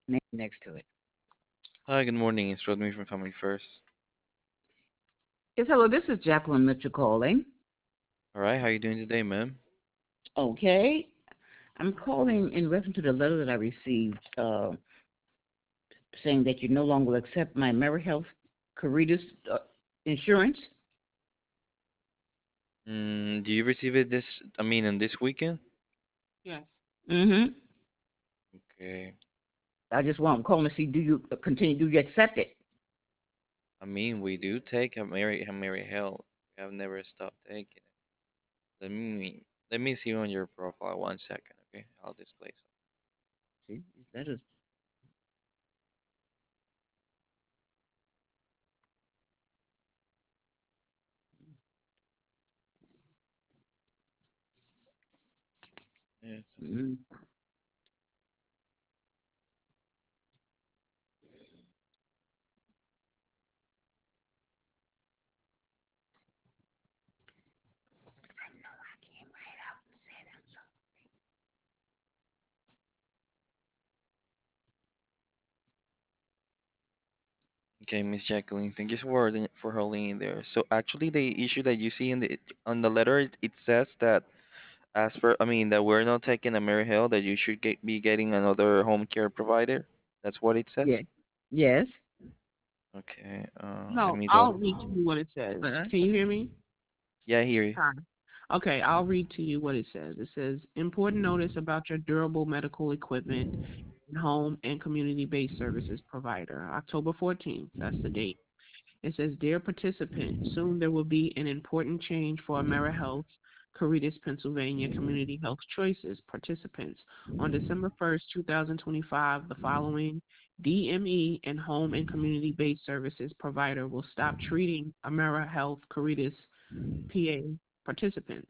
name next to it. Hi, good morning. It's Rodney from Family First. Yes, hello, this is Jacqueline Mitchell calling. All right, how you doing today, ma'am? Okay. I'm calling in reference to the letter that I received saying that you no longer accept my AmeriHealth Caritas insurance. Do you receive it on this weekend? Yes. Mm-hmm. Okay. I just want to call and see, do you continue, do you accept it? We do take a Mary Hill. We have never stopped taking it. Let me see on your profile 1 second, okay? I'll display See, that is, something. Yes. mm, Okay, Miss Jacqueline, thank you for holding in there. So actually, the issue that you see in the on the letter, it says that that we're not taking a Mary Hill, that you should be getting another home care provider. That's what it yeah, says. yes. Okay, let No, me I'll double. read to you what it says. Uh-huh. Can you hear me? Yeah, I hear you. Hi. Okay, I'll read to you what it says. It says, important notice about your durable medical equipment and home and community-based services provider, October 14th. That's the date. It says, dear participant, soon there will be an important change for AmeriHealth, Caritas, Pennsylvania Community Health Choices participants. On December 1st, 2025, the following DME and home and community-based services provider will stop treating AmeriHealth, Caritas, PA participants.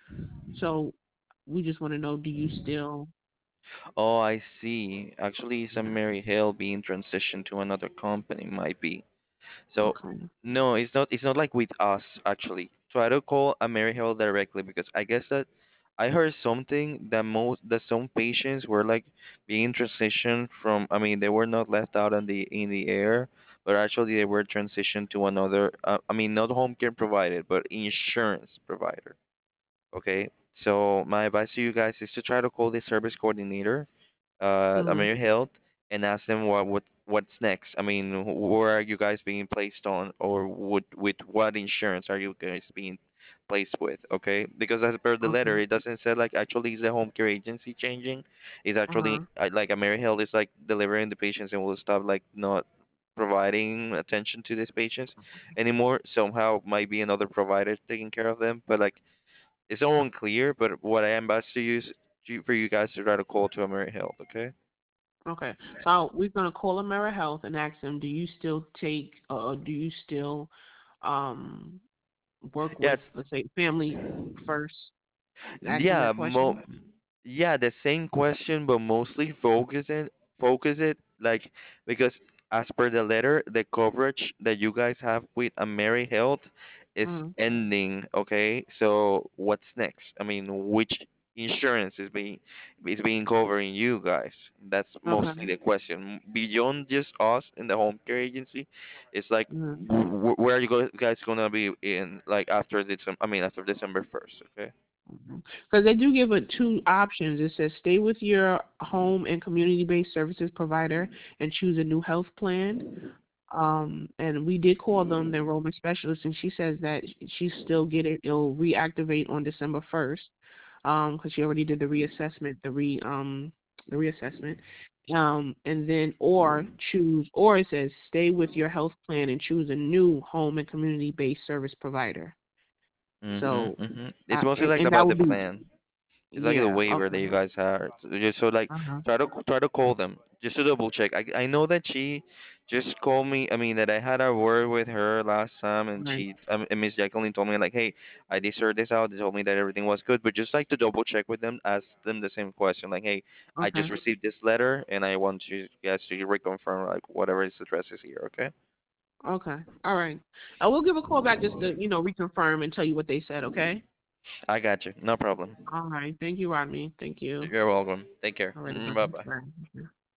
So we just want to know, do you still? Oh, I see. Actually, some Mary Hill being transitioned to another company might be. So Okay. no, it's not like with us actually. Try to call a Mary Hill directly because I guess that I heard something that some patients were like being transitioned from. They were not left out in the air, but actually they were transitioned to another. Not home care provider, but insurance provider. Okay, so my advice to you guys is to try to call the service coordinator, Mm-hmm. Amir Health, and ask them what's next. Where are you guys being placed on, or with what insurance are you guys being placed with? Okay, because as per the letter, Okay. it doesn't say like actually is the home care agency changing. It's actually Uh-huh. like Amir Health is like delivering the patients and will stop like not providing attention to these patients anymore. Somehow might be another provider taking care of them, but like it's all unclear, but what I am about to use for you guys to try to call to Ameri Health, okay? Okay. So we're gonna call AmeriHealth and ask them, do you still take, do you still um work Yeah, with, let's say, Family First? Ask them yeah, that question. yeah, the same question, but mostly focus it like because as per the letter, the coverage that you guys have with Ameri Health is Mm-hmm. ending, okay? So what's next? Which insurance is being covering you guys? That's mostly Okay. the question. Beyond just us in the home care agency, it's like Mm-hmm. where are you guys gonna be in like after December 1st, okay? Because they do give it two options. It says stay with your home and community-based services provider and choose a new health plan. And we did call them, the enrollment specialist, and she says that she still get it. It'll reactivate on December 1st. Because she already did the reassessment. And then or it says stay with your health plan and choose a new home and community-based service provider. So, It's mostly like and that about the would be, plan. It's like the yeah, waiver that okay. you guys had. Just so like Uh-huh. try to call them just to double check. I know that she just called me. That I had a word with her last time, and Right. and Miss Jacqueline told me like, hey, I did sort this out. They told me that everything was good, but just like to double check with them, ask them the same question. Like, hey, I Okay. just received this letter, and I want you guys to reconfirm like whatever is address is here. Okay, Okay. All right. I will give a call back just to, reconfirm and tell you what they said, okay? I got you. No problem. All right. Thank you, Rodney. Thank you. You're welcome. Take care. All right. Bye bye. Bye.